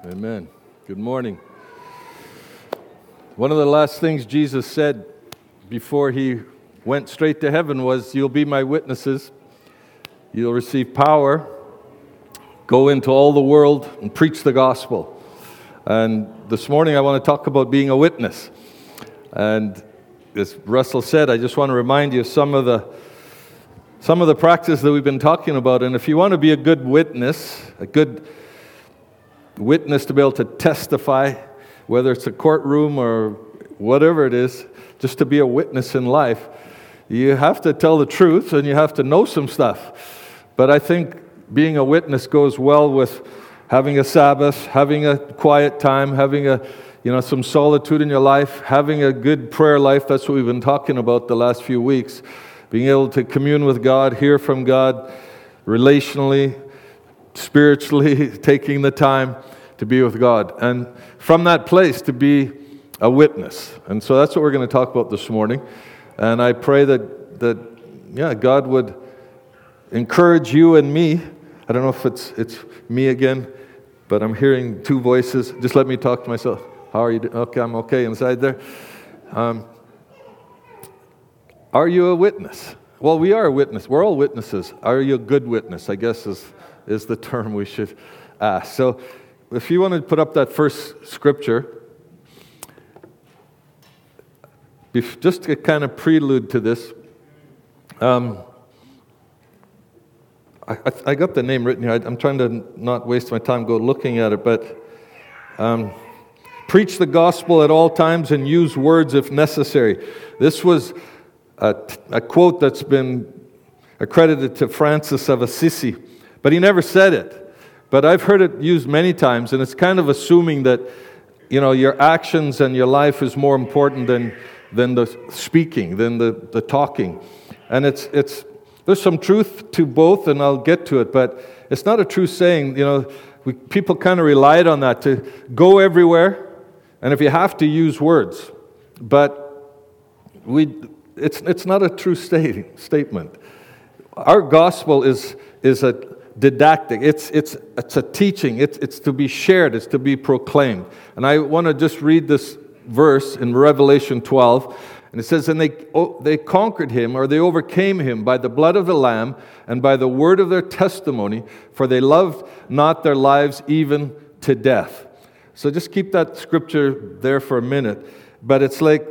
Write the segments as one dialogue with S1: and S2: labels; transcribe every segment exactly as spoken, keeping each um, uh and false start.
S1: Amen. Good morning. One of the last things Jesus said before he went straight to heaven was, "You'll be my witnesses. You'll receive power. Go into all the world and preach the gospel." And this morning I want to talk about being a witness. And as Russell said, I just want to remind you of some of the some of the practice that we've been talking about. And if you want to be a good witness, a good witness to be able to testify, whether it's a courtroom or whatever it is, just to be a witness in life, you have to tell the truth and you have to know some stuff. But I think being a witness goes well with having a Sabbath, having a quiet time, having a you know some solitude in your life, having a good prayer life. That's what we've been talking about the last few weeks. Being able to commune with God, hear from God, relationally, spiritually, taking the time to be with God. And from that place to be a witness. And so that's what we're going to talk about this morning. And I pray that, that yeah, God would encourage you and me. I don't know if it's it's me again, but I'm hearing two voices. Just let me talk to myself. How are you doing? Okay, I'm okay inside there. Um, are you a witness? Well, we are a witness. We're all witnesses. Are you a good witness, I guess is, is the term we should ask. So if you want to put up that first scripture, just to kind of prelude to this, um, I, I got the name written here. I, I'm trying to not waste my time go looking at it, but um, preach the gospel at all times and use words if necessary. This was a, a quote that's been accredited to Francis of Assisi, but he never said it. But I've heard it used many times, and it's kind of assuming that, you know, your actions and your life is more important than than the speaking, than the, the talking. And it's it's there's some truth to both, and I'll get to it, but it's not a true saying. You know, we, people kind of relied on that to go everywhere, and if you have to, use words. But we it's it's not a true state, statement. Our gospel is is a didactic. It's it's it's a teaching. It's it's to be shared. It's to be proclaimed. And I want to just read this verse in Revelation twelve, and it says, "And they oh, they conquered him, or they overcame him, by the blood of the Lamb and by the word of their testimony, for they loved not their lives even to death." So just keep that scripture there for a minute. But it's like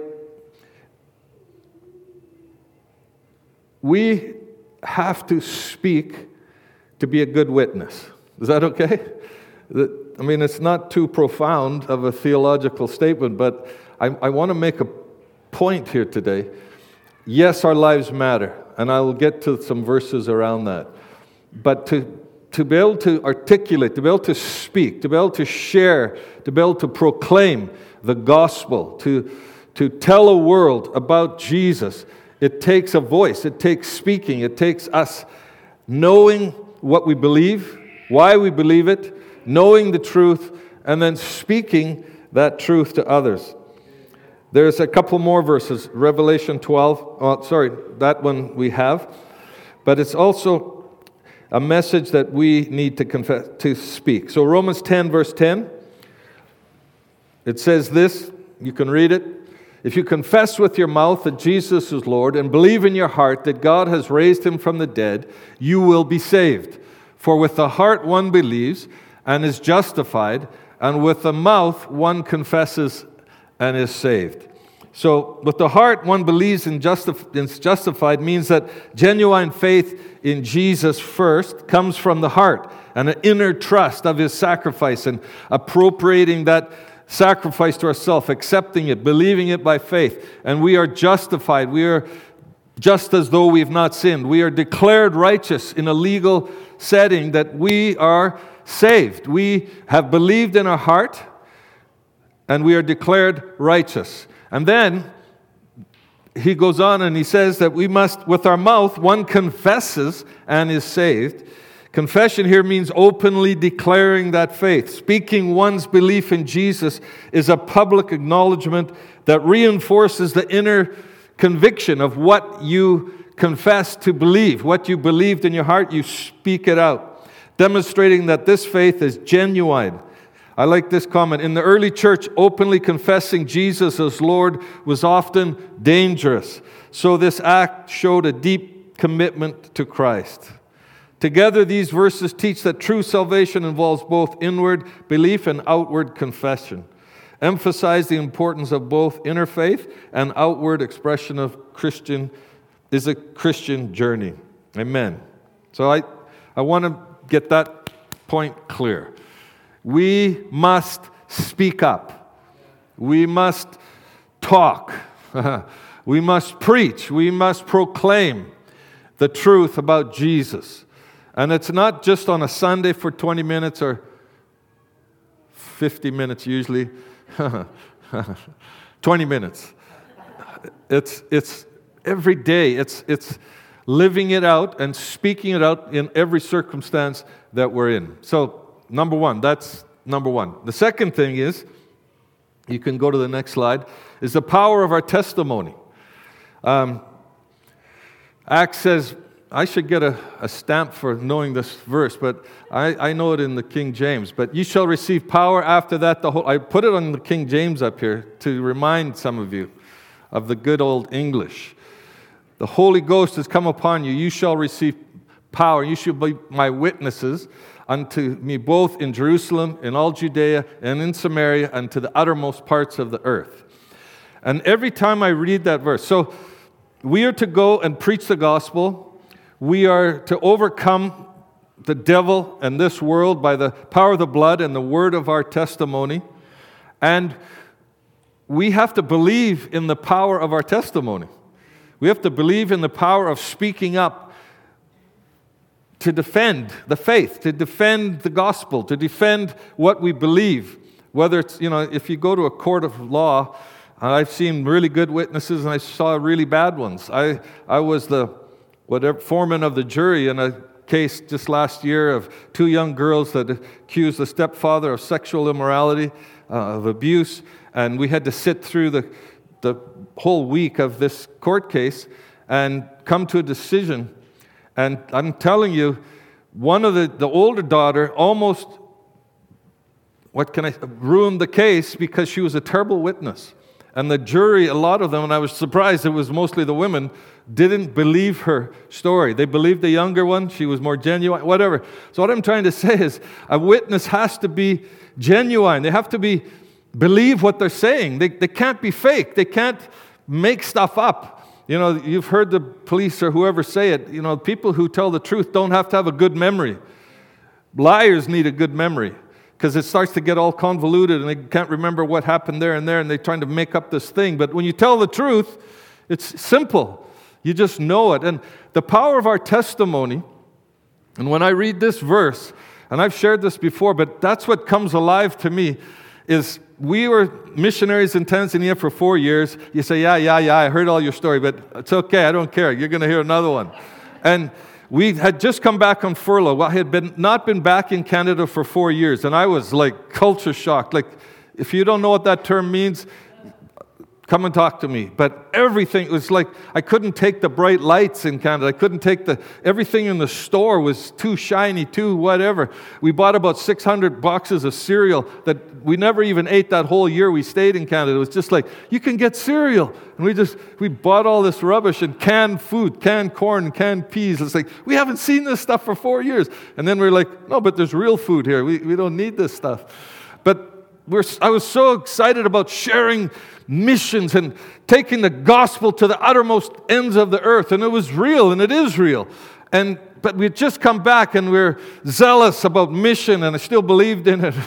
S1: we have to speak to be a good witness. Is that okay? I mean, it's not too profound of a theological statement, but I, I want to make a point here today. Yes, our lives matter, and I will get to some verses around that. But to, to be able to articulate, to be able to speak, to be able to share, to be able to proclaim the gospel, to, to tell a world about Jesus, it takes a voice, it takes speaking, it takes us knowing what we believe, why we believe it, knowing the truth, and then speaking that truth to others. There's a couple more verses. Revelation twelve, oh, sorry, that one we have. But it's also a message that we need to confess, to speak. So Romans ten, verse ten, it says this, you can read it. "If you confess with your mouth that Jesus is Lord and believe in your heart that God has raised him from the dead, you will be saved. For with the heart one believes and is justified, and with the mouth one confesses and is saved." So with the heart one believes and justif- is justified means that genuine faith in Jesus first comes from the heart, and an inner trust of his sacrifice and appropriating that sacrifice to ourselves, accepting it, believing it by faith. And we are justified. We are just as though we've not sinned. We are declared righteous in a legal setting, that we are saved. We have believed in our heart, and we are declared righteous. And then he goes on and he says that we must, with our mouth, one confesses and is saved. Confession here means openly declaring that faith. Speaking one's belief in Jesus is a public acknowledgement that reinforces the inner conviction of what you confess to believe. What you believed in your heart, you speak it out, demonstrating that this faith is genuine, I like this comment. In the early church, openly confessing Jesus as Lord was often dangerous. So this act showed a deep commitment to Christ. Together, these verses teach that true salvation involves both inward belief and outward confession. Emphasize the importance of both inner faith and outward expression of Christian is a Christian journey. Amen. So I, I want to get that point clear. We must speak up. We must talk. We must preach. We must proclaim the truth about Jesus. And it's not just on a Sunday for twenty minutes or fifty minutes usually. twenty minutes. It's, it's every day. It's, it's living it out and speaking it out in every circumstance that we're in. So, number one, that's number one. The second thing is, you can go to the next slide, is the power of our testimony. Um, Acts says, I should get a, a stamp for knowing this verse, but I, I know it in the King James. But you shall receive power after that. The whole I put it on the King James up here to remind some of you of the good old English. The Holy Ghost has come upon you. You shall receive power. You shall be my witnesses unto me both in Jerusalem, in all Judea, and in Samaria, and to the uttermost parts of the earth. And every time I read that verse, so we are to go and preach the gospel. We are to overcome the devil and this world by the power of the blood and the word of our testimony. And we have to believe in the power of our testimony. We have to believe in the power of speaking up to defend the faith, to defend the gospel, to defend what we believe. Whether it's, you know, if you go to a court of law, I've seen really good witnesses and I saw really bad ones. I, I was the whatever foreman of the jury in a case just last year of two young girls that accused the stepfather of sexual immorality, uh, of abuse, and we had to sit through the, the whole week of this court case and come to a decision. And I'm telling you, one of the, the older daughter almost, what can I, ruined the case because she was a terrible witness. And the jury, a lot of them, and I was surprised it was mostly the women, didn't believe her story. They believed the younger one. She was more genuine, whatever. So what I'm trying to say is a witness has to be genuine. They have to be believe what they're saying. They, they can't be fake. They can't make stuff up. You know, you've heard the police or whoever say it. You know, people who tell the truth don't have to have a good memory. Liars need a good memory because it starts to get all convoluted and they can't remember what happened there and there and they're trying to make up this thing. But when you tell the truth, it's simple. You just know it. And the power of our testimony, and when I read this verse, and I've shared this before, but that's what comes alive to me, is we were missionaries in Tanzania for four years. You say, yeah, yeah, yeah, I heard all your story, but it's okay, I don't care. You're going to hear another one. And we had just come back on furlough. Well, I had been not been back in Canada for four years, and I was like culture shocked. Like, if you don't know what that term means, come and talk to me. But everything, it was like I couldn't take the bright lights in Canada. I couldn't take the, everything in the store was too shiny, too whatever. We bought about six hundred boxes of cereal that we never even ate that whole year we stayed in Canada. It was just like, you can get cereal. And we just, we bought all this rubbish and canned food, canned corn, canned peas. It's like, we haven't seen this stuff for four years. And then we're like, no, but there's real food here. We, we don't need this stuff. But we're, I was so excited about sharing missions and taking the gospel to the uttermost ends of the earth, and it was real, and it is real. And but we had just come back, and we we're zealous about mission, and I still believed in it.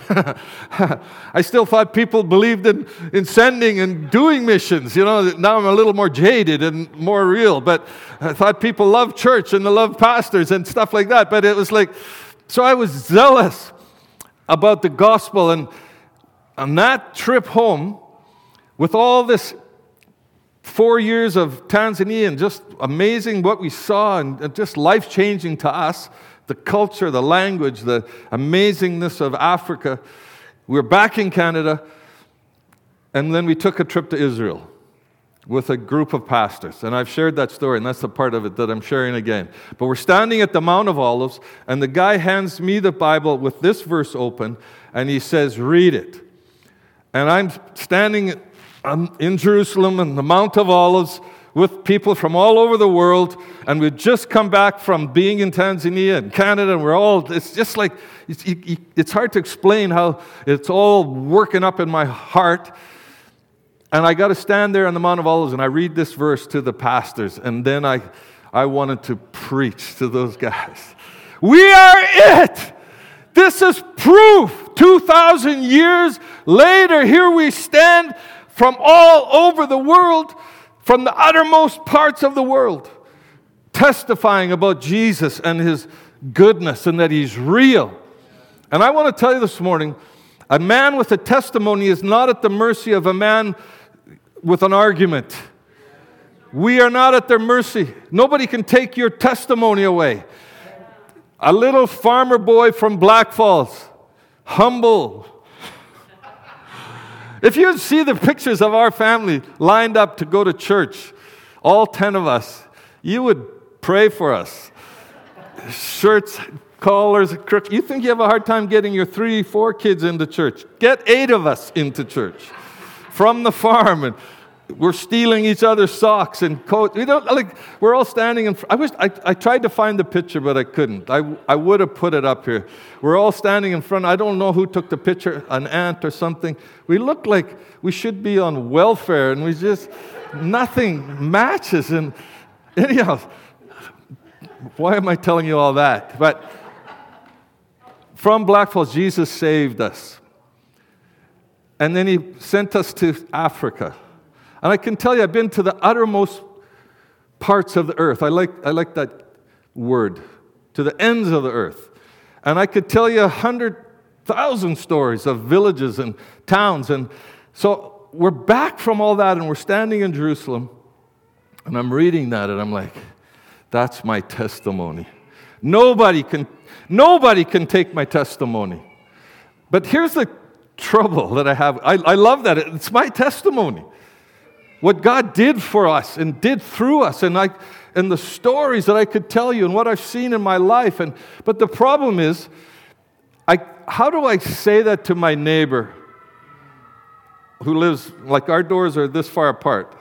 S1: I still thought people believed in, in sending and doing missions. You know, now I'm a little more jaded and more real, but I thought people loved church and they loved pastors and stuff like that. But it was like, so I was zealous about the gospel, and on that trip home, with all this four years of Tanzania and just amazing what we saw and just life-changing to us, the culture, the language, the amazingness of Africa, we were back in Canada, and then we took a trip to Israel. with a group of pastors. And I've shared that story, and that's the part of it that I'm sharing again. But we're standing at the Mount of Olives, and the guy hands me the Bible with this verse open, and he says, read it. And I'm standing in Jerusalem on the Mount of Olives with people from all over the world, and we've just come back from being in Tanzania and Canada, and we're all, it's just like, it's, it's hard to explain how it's all working up in my heart. And I got to stand there on the Mount of Olives, and I read this verse to the pastors, and then I, I wanted to preach to those guys. We are it! This is proof. two thousand years later, here we stand from all over the world, from the uttermost parts of the world, testifying about Jesus and His goodness and that He's real. And I want to tell you this morning, a man with a testimony is not at the mercy of a man with an argument. We are not at their mercy. Nobody can take your testimony away. A little farmer boy from Black Falls, humble. If you see the pictures of our family lined up to go to church, all ten of us, you would pray for us. Shirts, collars, crooks. You think you have a hard time getting your three, four kids into church? Get eight of us into church from the farm, and we're stealing each other's socks and coats. We don't like. We're all standing in. I wish I, I tried to find the picture, but I couldn't. I I would have put it up here. We're all standing in front. I don't know who took the picture, an aunt or something. We look like we should be on welfare, and we just nothing matches. And anyhow, why am I telling you all that? But from Black Falls, Jesus saved us. And then He sent us to Africa. And I can tell you, I've been to the uttermost parts of the earth. I like, I like that word, to the ends of the earth. And I could tell you a hundred thousand stories of villages and towns. And so we're back from all that, and we're standing in Jerusalem. And I'm reading that, and I'm like, that's my testimony. Nobody can, nobody can take my testimony. But here's the trouble that I have. I, I love that. It's my testimony. What God did for us and did through us, and I, and the stories that I could tell you and what I've seen in my life. And but the problem is, I how do I say that to my neighbor who lives, like our doors are this far apart?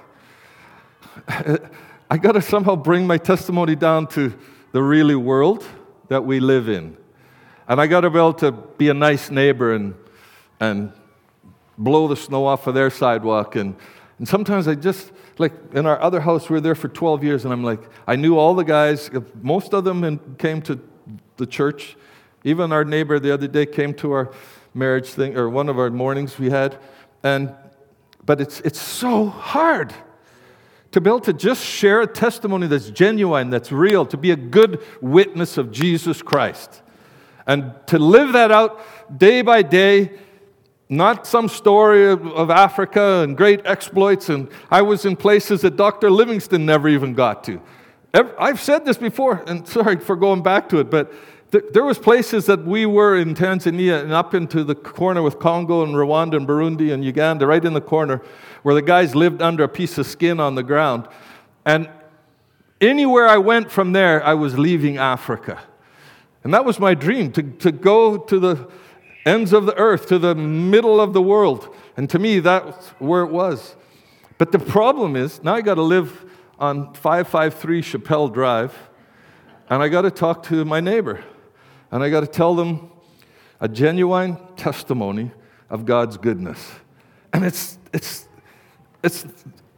S1: I got to somehow bring my testimony down to the really world that we live in. And I got to be able to be a nice neighbor and and blow the snow off of their sidewalk. And, and sometimes I just, like in our other house, we were there for twelve years, and I'm like, I knew all the guys. Most of them in, came to the church. Even our neighbor the other day came to our marriage thing, or one of our mornings we had. And But it's it's so hard to be able to just share a testimony that's genuine, that's real, to be a good witness of Jesus Christ. And to live that out day by day, not some story of, of Africa and great exploits. And I was in places that Doctor Livingston never even got to. I've said this before, and sorry for going back to it, but th- there was places that we were in Tanzania and up into the corner with Congo and Rwanda and Burundi and Uganda, right in the corner, where the guys lived under a piece of skin on the ground. And anywhere I went from there, I was leaving Africa. And that was my dream, to, to go to the ends of the earth, to the middle of the world. And to me, that's where it was. But the problem is, now I got to live on five five three Chappelle Drive, and I got to talk to my neighbor. And I got to tell them a genuine testimony of God's goodness. And it's, it's, it's,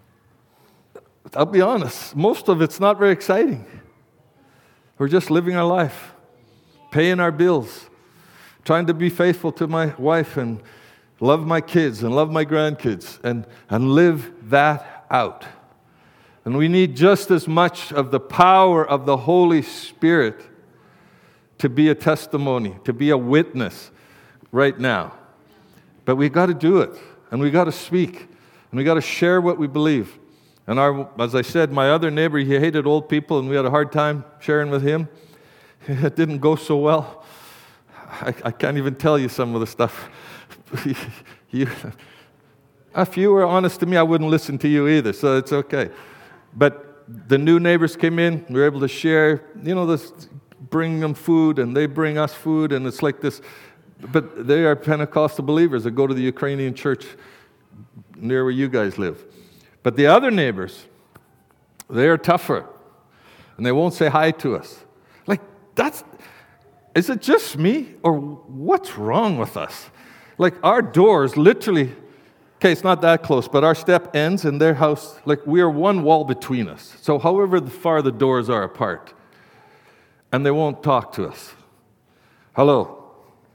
S1: I'll be honest, most of it's not very exciting. We're just living our life, paying our bills, trying to be faithful to my wife and love my kids and love my grandkids and, and live that out. And we need just as much of the power of the Holy Spirit to be a testimony, to be a witness right now. But we got to do it, and we got to speak, and we got to share what we believe. And our, as I said, my other neighbor, he hated old people, and we had a hard time sharing with him. It didn't go so well. I, I can't even tell you some of the stuff. you, If you were honest to me, I wouldn't listen to you either, so it's okay. But the new neighbors came in, we were able to share, you know, this, bring them food, and they bring us food, and it's like this. But they are Pentecostal believers that go to the Ukrainian church near where you guys live. But the other neighbors, they are tougher, and they won't say hi to us. Like, that's, is it just me, or what's wrong with us? Like, our doors literally, okay, it's not that close, but our step ends in their house, like we are one wall between us. So however far the doors are apart, and they won't talk to us. Hello.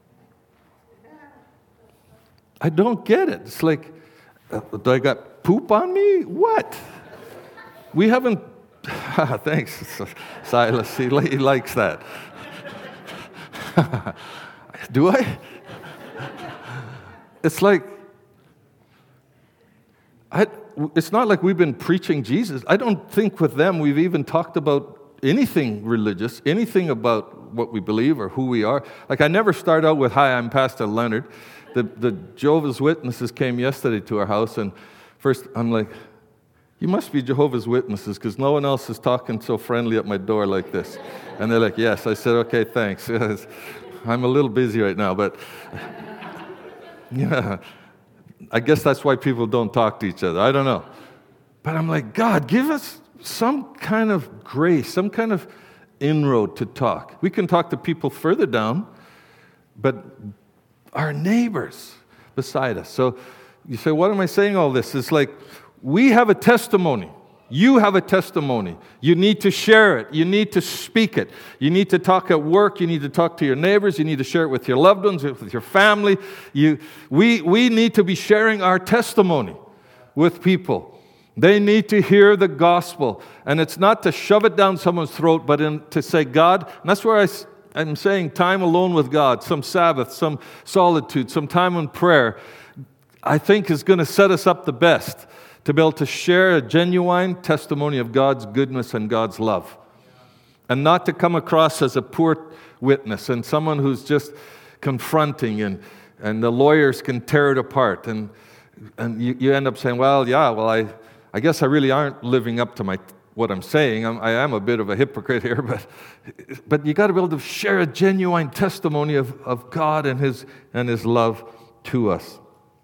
S1: I don't get it. It's like, uh, do I got poop on me? What? We haven't, thanks, Silas, he, he likes that. Do I? It's like, I, it's not like we've been preaching Jesus. I don't think with them we've even talked about anything religious, anything about what we believe or who we are. Like, I never start out with, hi, I'm Pastor Leonard. The, the Jehovah's Witnesses came yesterday to our house, and first I'm like, you must be Jehovah's Witnesses because no one else is talking so friendly at my door like this. And they're like, yes. I said, okay, thanks. I'm a little busy right now, but yeah, I guess that's why people don't talk to each other. I don't know. But I'm like, God, give us some kind of grace, some kind of inroad to talk. We can talk to people further down, but our neighbors beside us. So you say, what am I saying all this? It's like, we have a testimony. You have a testimony. You need to share it. You need to speak it. You need to talk at work. You need to talk to your neighbors. You need to share it with your loved ones, with your family. You, we, we need to be sharing our testimony with people. They need to hear the gospel. And it's not to shove it down someone's throat, but in, to say, God, and that's where I, I'm saying time alone with God, some Sabbath, some solitude, some time in prayer, I think is going to set us up the best to be able to share a genuine testimony of God's goodness and God's love. And not to come across as a poor witness and someone who's just confronting and, and the lawyers can tear it apart. And, and you, you end up saying, well, yeah, well, I, I guess I really aren't living up to my what I'm saying. I'm, I am a bit of a hypocrite here, but, but you got to be able to share a genuine testimony of, of God and His, and His love to us.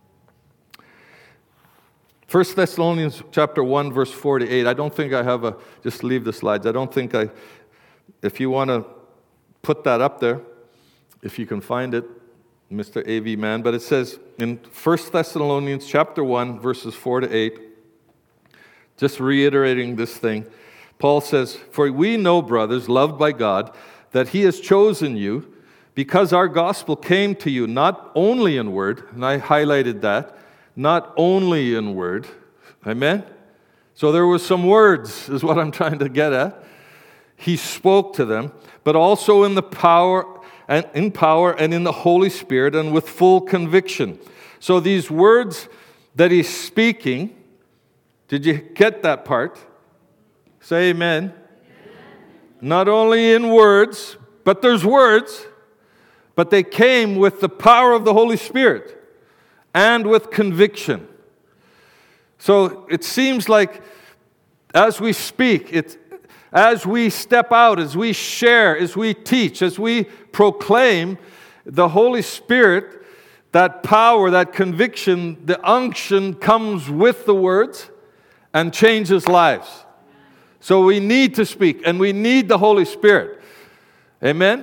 S1: First Thessalonians chapter one, verse four to eight. I don't think I have a, just leave the slides. I don't think I, if you want to put that up there, if you can find it, Mister A V man. But it says in First Thessalonians chapter one, verses four to eight, just reiterating this thing, Paul says, for we know, brothers, loved by God, that He has chosen you because our gospel came to you not only in word, and I highlighted that, not only in word. Amen? So there was some words, is what I'm trying to get at. He spoke to them, but also in the power and in power and in the Holy Spirit and with full conviction. So these words that He's speaking, did you get that part? Say amen. Amen. Not only in words, but there's words, but they came with the power of the Holy Spirit and with conviction. So it seems like as we speak, it's, as we step out, as we share, as we teach, as we proclaim, the Holy Spirit, that power, that conviction, the unction comes with the words and changes lives. So we need to speak, and we need the Holy Spirit. Amen?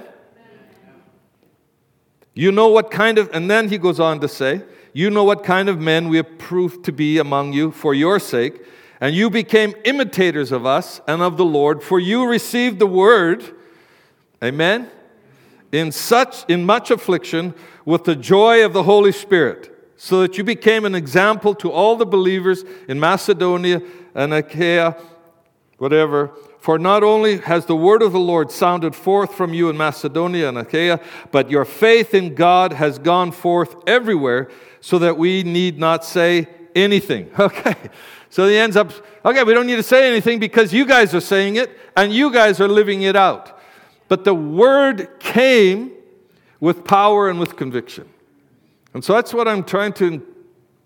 S1: You know what kind of, and then he goes on to say, you know what kind of men we have proved to be among you for your sake, and you became imitators of us and of the Lord, for you received the word, amen, in such, in much affliction with the joy of the Holy Spirit, so that you became an example to all the believers in Macedonia and Achaia, whatever. For not only has the word of the Lord sounded forth from you in Macedonia and Achaia, but your faith in God has gone forth everywhere, so that we need not say anything. Okay, so he ends up, okay, we don't need to say anything because you guys are saying it, and you guys are living it out. But the word came with power and with conviction. And so that's what I'm trying to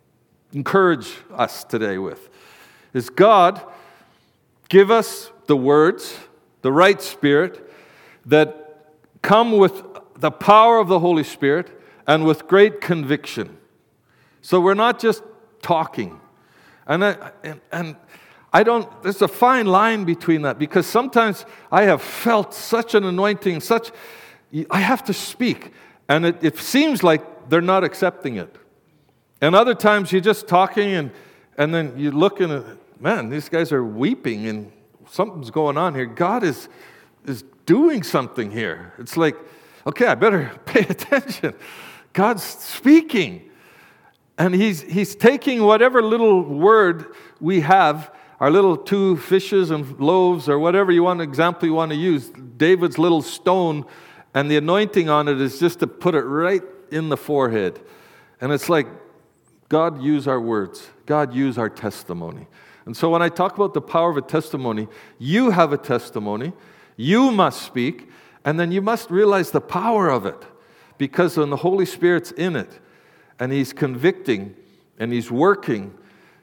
S1: encourage us today with is God, give us the words, the right spirit that come with the power of the Holy Spirit and with great conviction. So we're not just talking. And I, and, and I don't, there's a fine line between that, because sometimes I have felt such an anointing, such, I have to speak, and it, it seems like they're not accepting it. And other times you're just talking, and, and then you look and, man, these guys are weeping, and something's going on here. God is, is doing something here. It's like, okay, I better pay attention. God's speaking. And he's, he's taking whatever little word we have, our little two fishes and loaves, or whatever you want, example you want to use, David's little stone, and the anointing on it is just to put it right in the forehead. And it's like, God, use our words. God, use our testimony. And so when I talk about the power of a testimony, you have a testimony, you must speak, and then you must realize the power of it, because when the Holy Spirit's in it, and He's convicting, and He's working,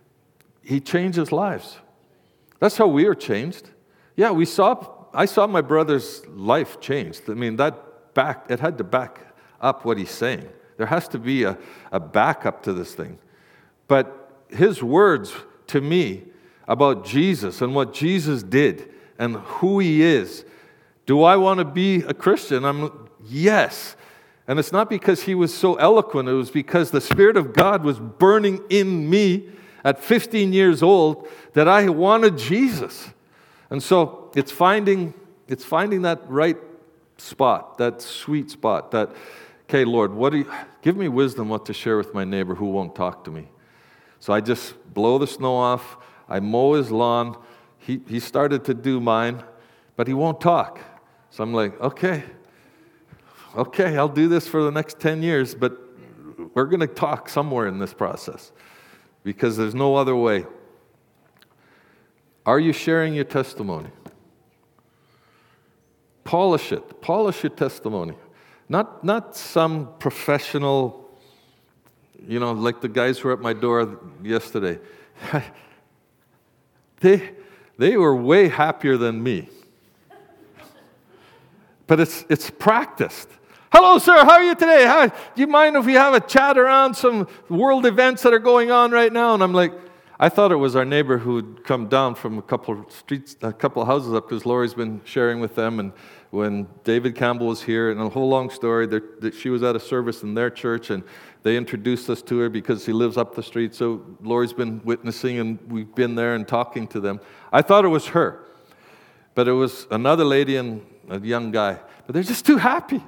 S1: He changes lives. That's how we are changed. Yeah, we saw, I saw my brother's life changed. I mean, that back, it had to back up what he's saying. There has to be a, a backup to this thing. But his words to me about Jesus and what Jesus did and who He is, do I want to be a Christian? I'm yes. And it's not because he was so eloquent. It was because the Spirit of God was burning in me at fifteen years old that I wanted Jesus. And so it's finding, it's finding that right spot, that sweet spot, that, okay, Lord, what do you, give me wisdom what to share with my neighbor who won't talk to me. So I just blow the snow off. I mow his lawn. He, he started to do mine, but he won't talk. So I'm like, okay, okay, I'll do this for the next ten years, but we're going to talk somewhere in this process, because there's no other way. Are you sharing your testimony? Polish it. Polish your testimony. Not, not some professional, you know, like the guys who were at my door yesterday. they, they were way happier than me. But it's, it's practiced. Hello, sir, how are you today? How, do you mind if we have a chat around some world events that are going on right now? And I'm like, I thought it was our neighbor who'd come down from a couple of streets, a couple of houses up, because Lori's been sharing with them. And when David Campbell was here, and a whole long story, that she was at a service in their church, and they introduced us to her because he lives up the street. So Lori's been witnessing, and we've been there and talking to them. I thought it was her, but it was another lady and a young guy. But they're just too happy.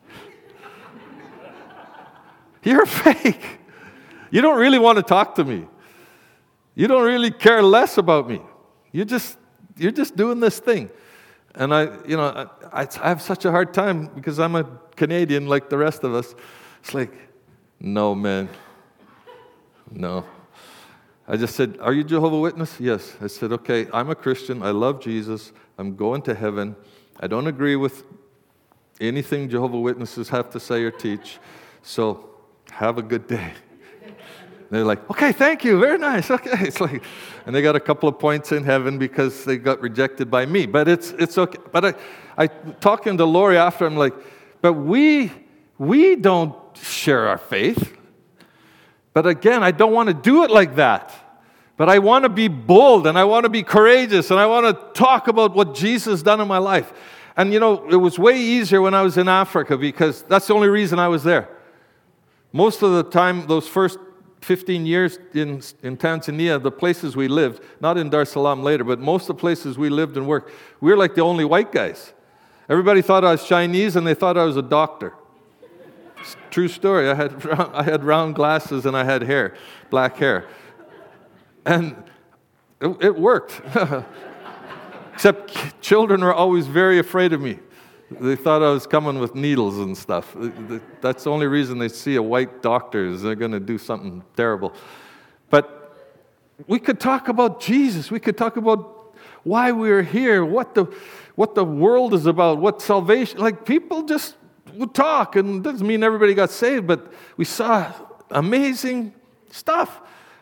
S1: You're fake. You don't really want to talk to me. You don't really care less about me. You just, you're just doing this thing. And I, you know, I, I have such a hard time because I'm a Canadian like the rest of us. It's like, no, man. No. I just said, are you Jehovah's Witness? Yes. I said, okay, I'm a Christian. I love Jesus. I'm going to heaven. I don't agree with anything Jehovah's Witnesses have to say or teach. So have a good day. They're like, okay, thank you, very nice. Okay, it's like, and they got a couple of points in heaven because they got rejected by me. But it's it's okay. But I, I talking to Lori after, I'm like, but we we don't share our faith. But again, I don't want to do it like that. But I want to be bold, and I want to be courageous, and I want to talk about what Jesus done in my life. And you know, it was way easier when I was in Africa, because that's the only reason I was there. Most of the time, those first fifteen years in, in Tanzania, the places we lived, not in Dar es Salaam later, but most of the places we lived and worked, we were like the only white guys. Everybody thought I was Chinese, and they thought I was a doctor. True story. I had I had round glasses, and I had hair, black hair. And it, it worked. Except children were always very afraid of me. They thought I was coming with needles and stuff. That's the only reason they see a white doctor, is they're going to do something terrible. But we could talk about Jesus. We could talk about why we're here, what the what the world is about, what salvation. Like, people just would talk, and it doesn't mean everybody got saved, but we saw amazing stuff.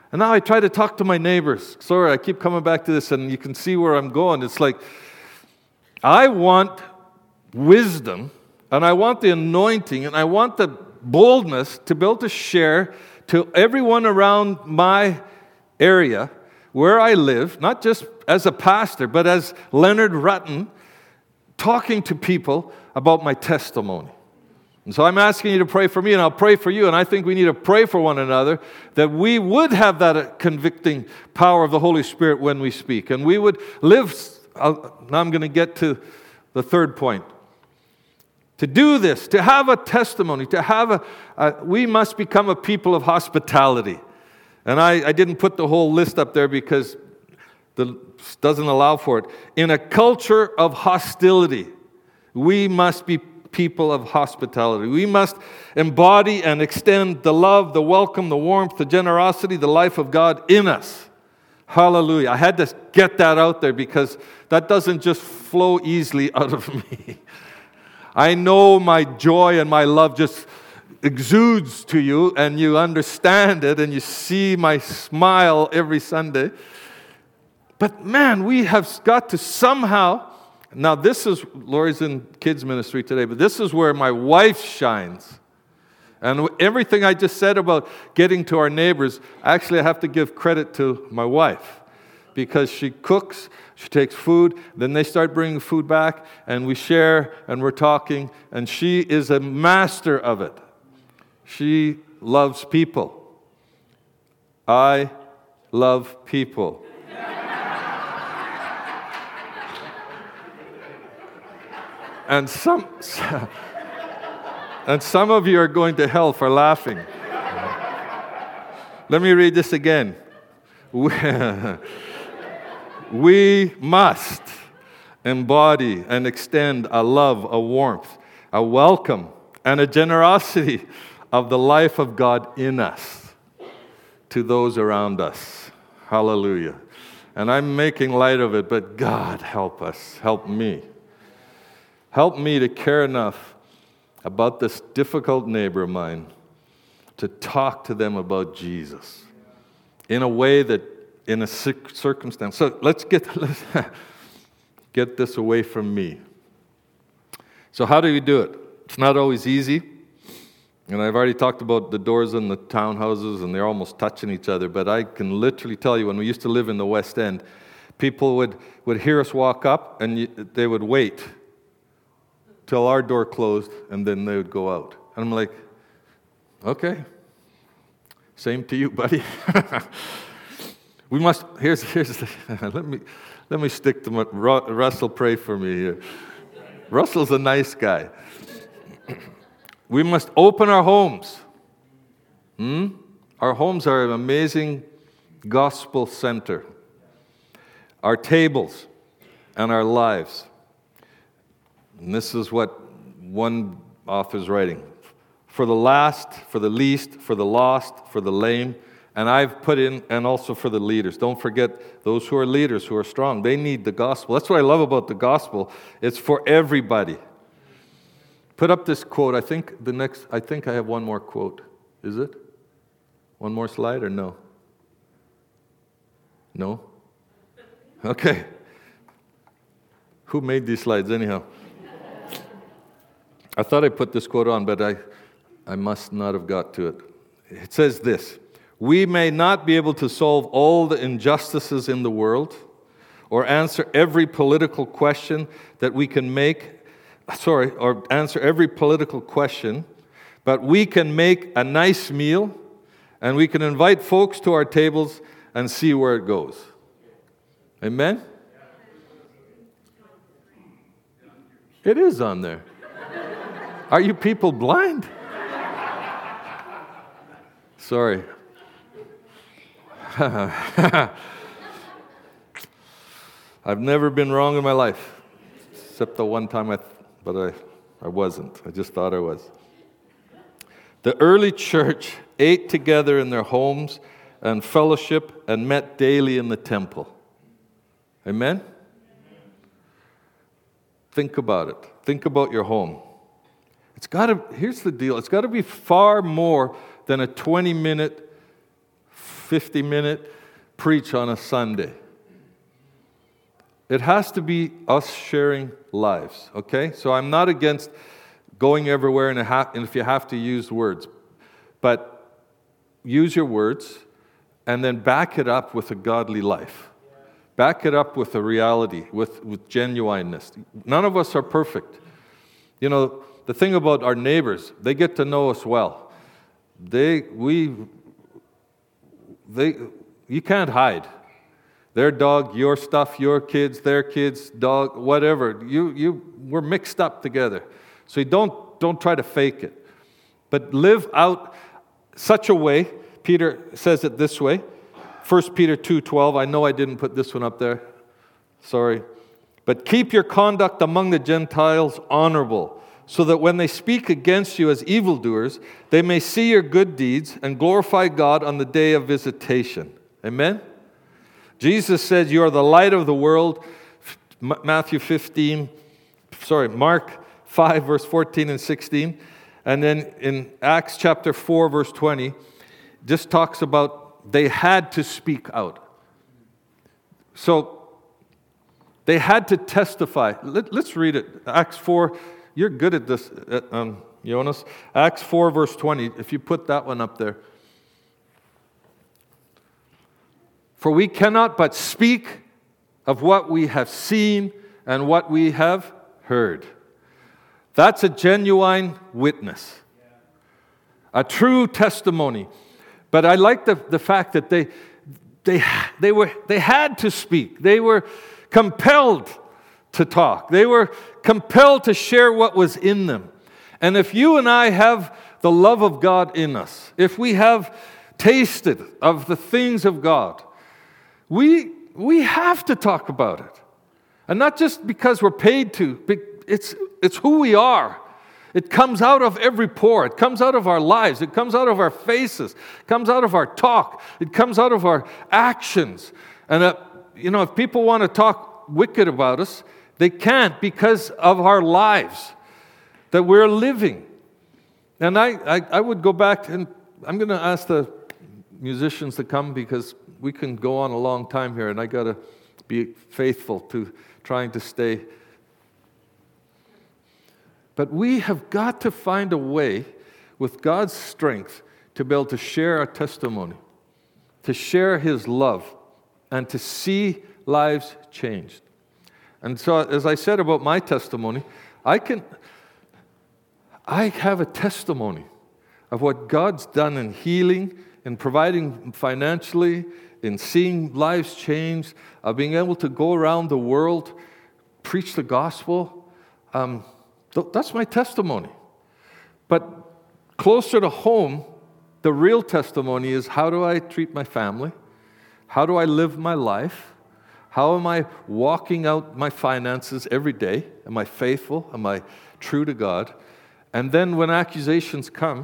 S1: And now I try to talk to my neighbors. Sorry, I keep coming back to this, and you can see where I'm going. It's like, I want wisdom, and I want the anointing, and I want the boldness to be able to share to everyone around my area where I live, not just as a pastor, but as Leonard Rutten, talking to people about my testimony. And so I'm asking you to pray for me, and I'll pray for you, and I think we need to pray for one another, that we would have that convicting power of the Holy Spirit when we speak, and we would live. I'll, now I'm going to get to the third point. To do this, to have a testimony, to have a, a we must become a people of hospitality. And I, I didn't put the whole list up there because the doesn't allow for it. In a culture of hostility, we must be people of hospitality. We must embody and extend the love, the welcome, the warmth, the generosity, the life of God in us. Hallelujah. I had to get that out there because that doesn't just flow easily out of me. I know my joy and my love just exudes to you, and you understand it, and you see my smile every Sunday. But man, we have got to somehow, now this is, Lori's in kids ministry today, but this is where my wife shines. And everything I just said about getting to our neighbors, actually I have to give credit to my wife. Because she cooks, she takes food, then they start bringing food back, and we share, and we're talking, and she is a master of it. She loves people. I love people. And some, and some of you are going to hell for laughing. Let me read this again. We must embody and extend a love, a warmth, a welcome, and a generosity of the life of God in us to those around us. Hallelujah. And I'm making light of it, but God help us, help me. Help me to care enough about this difficult neighbor of mine to talk to them about Jesus in a way that, in a circumstance. So let's get, let's get this away from me. So how do you do it? It's not always easy. And I've already talked about the doors in the townhouses, and they're almost touching each other. But I can literally tell you, when we used to live in the West End, people would, would hear us walk up, and you, they would wait till our door closed, and then they would go out. And I'm like, okay, same to you, buddy. We must, here's, here's the, let me, let me stick to what Russell, pray for me here. Russell's a nice guy. We must open our homes. Hmm? Our homes are an amazing gospel center. Our tables and our lives. And this is what one author's writing. For the last, for the least, for the lost, for the lame, and I've put in, and also for the leaders. Don't forget those who are leaders, who are strong. They need the gospel. That's what I love about the gospel. It's for everybody. Put up this quote. I think the next, I think I have one more quote. Is it? One more slide or no? No? Okay. Who made these slides anyhow? I thought I put this quote on, but I, I must not have got to it. It says this: we may not be able to solve all the injustices in the world or answer every political question that we can make, sorry, or answer every political question, but we can make a nice meal and we can invite folks to our tables and see where it goes. Amen? It is on there. Are you people blind? Sorry. I've never been wrong in my life, except the one time I, th- but I, I wasn't. I just thought I was. The early church ate together in their homes and fellowship and met daily in the temple. Amen? Think about it. Think about your home. It's got to, here's the deal, it's got to be far more than a twenty-minute fifty-minute preach on a Sunday. It has to be us sharing lives, okay? So I'm not against going everywhere and if you have to use words. But use your words and then back it up with a godly life. Back it up with a reality, with, with genuineness. None of us are perfect. You know, the thing about our neighbors, they get to know us well. They, we, they, you can't hide. Their dog, your stuff, your kids, their kids, dog, whatever. You, you, we're mixed up together. So you don't, don't try to fake it. But live out such a way, Peter says it this way, First Peter two twelve, I know I didn't put this one up there. Sorry. But keep your conduct among the Gentiles honorable, so that when they speak against you as evildoers, they may see your good deeds and glorify God on the day of visitation. Amen? Jesus said, you are the light of the world. Matthew fifteen, sorry, Mark five, verse fourteen and sixteen. And then in Acts chapter four, verse twenty, just talks about they had to speak out. So they had to testify. Let, let's read it. Acts four, you're good at this, um, Jonas. Acts four, verse twenty, if you put that one up there. For we cannot but speak of what we have seen and what we have heard. That's a genuine witness. A true testimony. But I like the, the fact that they, they, they, were, they had to speak. They were compelled to talk. They were compelled to share what was in them. And if you and I have the love of God in us, if we have tasted of the things of God, we, we have to talk about it. And not just because we're paid to, it's, it's who we are. It comes out of every pore. It comes out of our lives. It comes out of our faces. It comes out of our talk. It comes out of our actions. And, uh, you know, if people want to talk wicked about us, they can't because of our lives that we're living. And I, I, I would go back, and I'm going to ask the musicians to come because we can go on a long time here, and I got to be faithful to trying to stay. But we have got to find a way with God's strength to be able to share our testimony, to share His love, and to see lives changed. And so, as I said about my testimony, I can, I have a testimony of what God's done in healing, in providing financially, in seeing lives changed, of being able to go around the world, preach the gospel. Um, that's my testimony. But closer to home, the real testimony is, how do I treat my family? How do I live my life? How am I walking out my finances every day? Am I faithful? Am I true to God? And then when accusations come,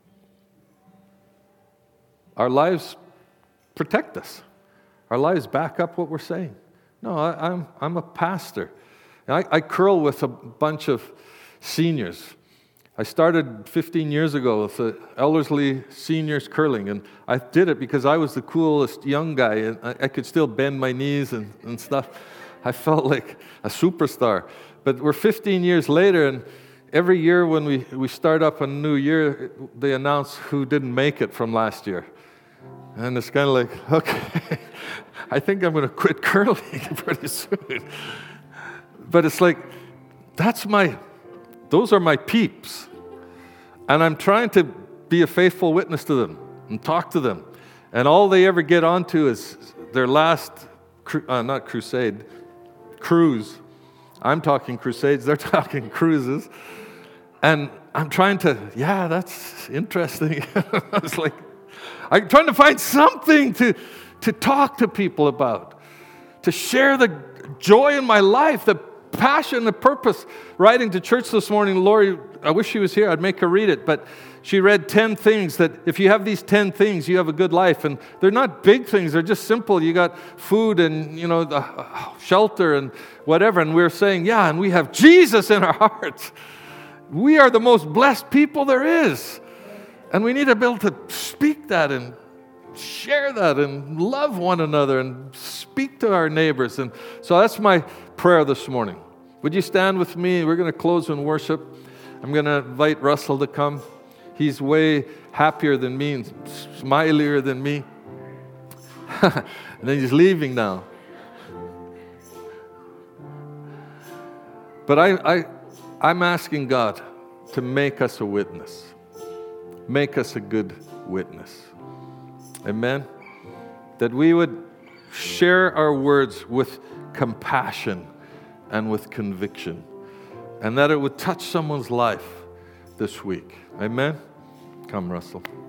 S1: our lives protect us. Our lives back up what we're saying. No, I, I'm I'm a pastor. I, I curl with a bunch of seniors. I started fifteen years ago with the Ellerslie Seniors Curling, and I did it because I was the coolest young guy, and I, I could still bend my knees and, and stuff. I felt like a superstar. But we're fifteen years later, and every year when we, we start up a new year, they announce who didn't make it from last year. And it's kind of like, okay, I think I'm going to quit curling pretty soon. But it's like, that's my, those are my peeps. And I'm trying to be a faithful witness to them and talk to them. And all they ever get onto is their last, cru- uh, not crusade, cruise. I'm talking crusades, they're talking cruises. And I'm trying to, yeah, that's interesting. I was like, I'm trying to find something to, to talk to people about, to share the joy in my life, the passion, the purpose. Writing to church this morning, Lori, I wish she was here, I'd make her read it, but she read ten things that if you have these ten things, you have a good life. And they're not big things, they're just simple. You got food and, you know, the shelter and whatever. And we're saying, yeah, and we have Jesus in our hearts. We are the most blessed people there is. And we need to be able to speak that and share that and love one another and speak to our neighbors. And so that's my prayer this morning. Would you stand with me? We're going to close in worship. I'm going to invite Russell to come. He's way happier than me and smilier than me. And then he's leaving now. But I, I, I'm asking God to make us a witness. Make us a good witness. Amen? That we would share our words with compassion and with conviction. And that it would touch someone's life this week. Amen? Come, Russell.